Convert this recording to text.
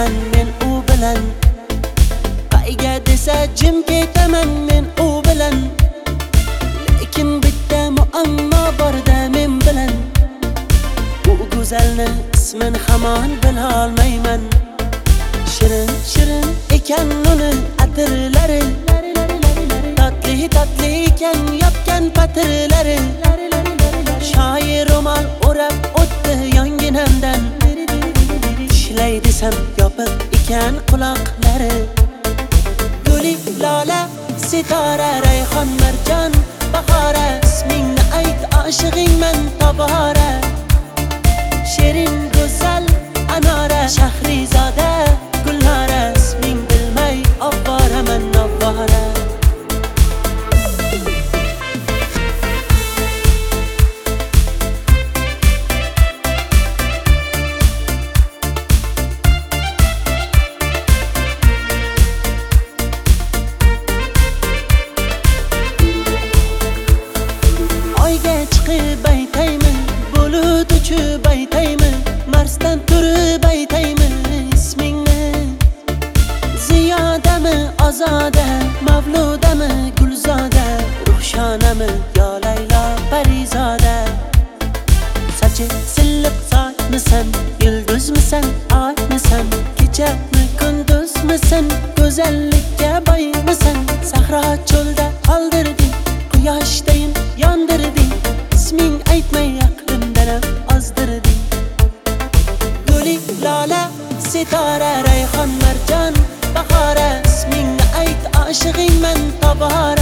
ketaman men u bilan, qayga desa jim ketaman men u bilan. Lekin bitta muammo borda men bilan, bu go'zalni ismin hamon bilolmayman. Shirin shirin ekan uni atirlari, tatli tatli ekan yopgan patirlari. Shoir ro'mol o'rab o'tdi yonginamdan, tishlay desam yopiq ekan quloqlari. Guli, lola, sitora, rayhon, marjon, bahora, ismingni ayt oshig'ingman tobora. Shirin go'zal anora, shahrizoda gulnora, isming bilmay ovvoraman ovvora. Chiqib aytaymi, bulut uchib aytaymi, Marsdan turib aytaymi ismingni. Ziyodami, ozoda, mavludami, gulzoda, ruhshonami, yo Laylo Parizoda. Sochi silliq sochmisan, yulduzmisan, oymisan, kechami kunduzmisan, go'zallikka boymisan. Sahro cho'lda qoldirding, quyoshdayin yondirding, isming aytmay aqlimdan ozdirding. Guli, lola, sitora, rayhon, marjon, bahora, ismingni ayt oshig'ingman tobora.